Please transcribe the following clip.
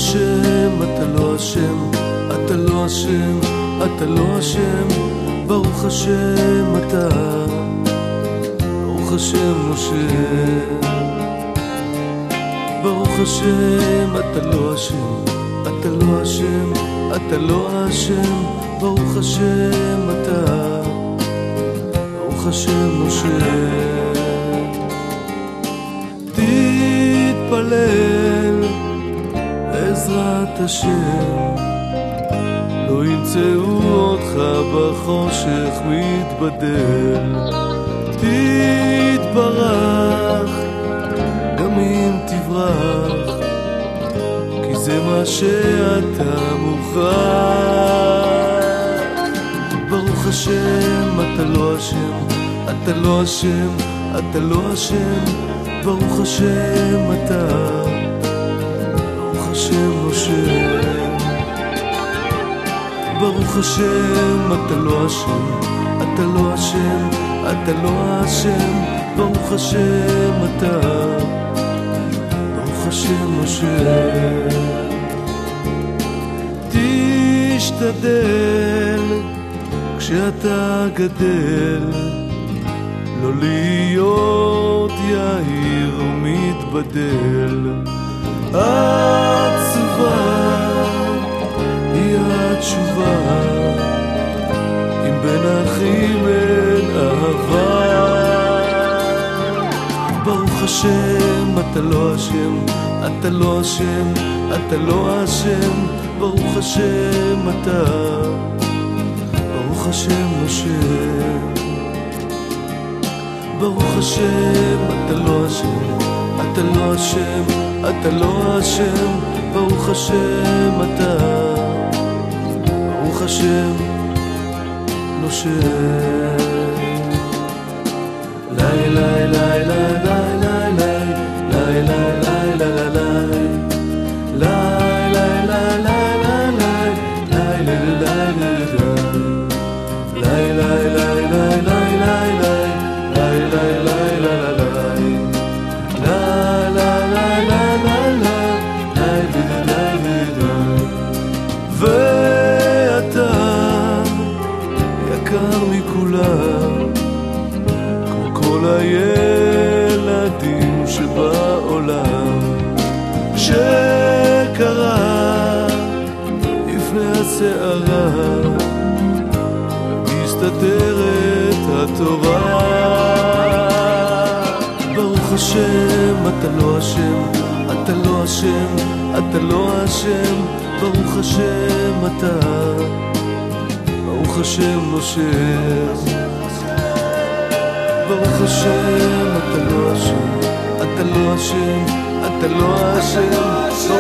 השם, אתה לא השם, אתה לא השם, אתה לא השם, ברוך השם אתה, ברוך השם נושם. ברוך השם, אתה לא השם, אתה לא השם, אתה לא השם, ברוך השם אתה, ברוך השם נושם. תתפלל בעזרת השם, לא ימצאו אותך בחושך מתבדל. תתברך גם אם תברח, כי זה מה שאתה מוכרח. ברוך השם, אתה לא השם, אתה לא השם, אתה לא השם, ברוך השם אתה, ברוך השם נושם. ברוך השם, אתה לא השם, אתה לא השם, אתה לא השם, ברוך השם אתה, ברוך השם נושם. תשתדל כשאתה גדל לא להיות יהיר ומתבדל. התשובה היא התשובה, אם בין אחים אין אהבה. ברוך השם, אתה לא השם, אתה לא השם, אתה לא השם, ברוך השם אתה, ברוך השם נושם. ברוך השם, אתה לא השם, אתה לא השם, אתה לא השם, ברוך השם אתה, ברוך השם נושם. לי לי לי לי לי לי לי לי ואתה יקר מכולם, כמו כל הילדים שבעולם. כשקרה לפני הסערה מסתתרת התורה. ברוך השם, אתה לא השם, אתה לא השם, אתה לא השם, ברוך השם אתה, ברוך השם נושם. ברוך השם, אתה לא השם, אתה לא השם, אתה לא השם,